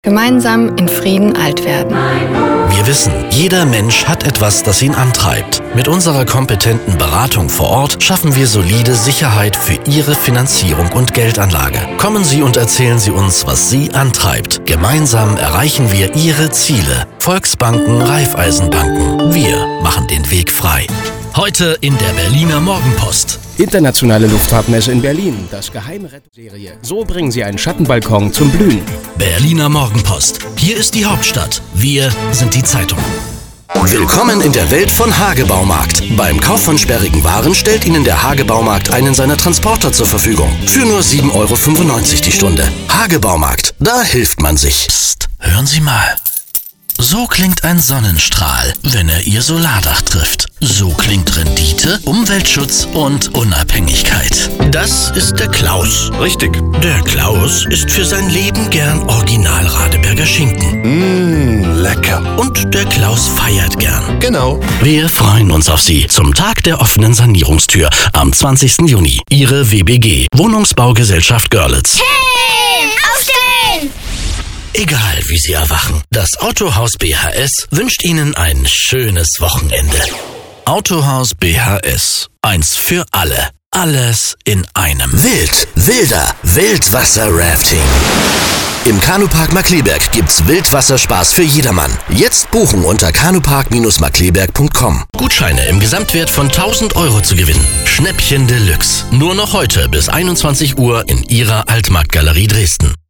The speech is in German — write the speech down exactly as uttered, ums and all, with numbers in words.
Gemeinsam in Frieden alt werden. Wir wissen, jeder Mensch hat etwas, das ihn antreibt. Mit unserer kompetenten Beratung vor Ort schaffen wir solide Sicherheit für Ihre Finanzierung und Geldanlage. Kommen Sie und erzählen Sie uns, was Sie antreibt. Gemeinsam erreichen wir Ihre Ziele. Volksbanken, Raiffeisenbanken. Wir machen den Weg frei. Heute in der Berliner Morgenpost. Internationale Luftfahrtmesse in Berlin. Das geheime Rettungsserie. So bringen Sie einen Schattenbalkon zum Blühen. Berliner Morgenpost. Hier ist die Hauptstadt. Wir sind die Zeitung. Willkommen in der Welt von Hagebaumarkt. Beim Kauf von sperrigen Waren stellt Ihnen der Hagebaumarkt einen seiner Transporter zur Verfügung. Für nur sieben Euro fünfundneunzig die Stunde. Hagebaumarkt. Da hilft man sich. Psst, hören Sie mal. So klingt ein Sonnenstrahl, wenn er Ihr Solardach trifft. So klingt Rendite, Umweltschutz und Unabhängigkeit. Das ist der Klaus. Richtig. Der Klaus isst für sein Leben gern Original Radeberger Schinken. Mmh, lecker. Und der Klaus feiert gern. Genau. Wir freuen uns auf Sie zum Tag der offenen Sanierungstür am zwanzigsten Juni. Ihre W B G, Wohnungsbaugesellschaft Görlitz. Hey, aufstehen! Egal wie Sie erwachen, das Autohaus B H S wünscht Ihnen ein schönes Wochenende. Autohaus B H S. Eins für alle. Alles in einem. Wild, wilder, Wildwasser-Rafting. Im Kanupark Markkleeberg gibt's Wildwasserspaß für jedermann. Jetzt buchen unter kanupark Bindestrich markkleeberg Punkt com. Gutscheine im Gesamtwert von tausend Euro zu gewinnen. Schnäppchen Deluxe. Nur noch heute bis einundzwanzig Uhr in Ihrer Altmarktgalerie Dresden.